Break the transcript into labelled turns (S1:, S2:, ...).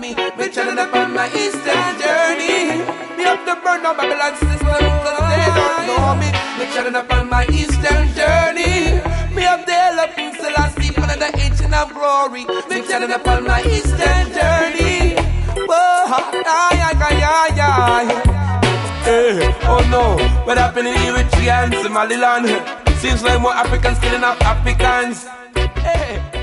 S1: Me chatting up on my Eastern journey. Me up to burn up Babylon system, cause they don't know me. Me chatting up on my Eastern journey. Me up there looking Selassie, one of the ancient of glory. Me chatting up on my Eastern journey. Whoa, hey, oh no, what happened in Eritrea and Somaliland? Seems like more Africans killing off Africans. Hey.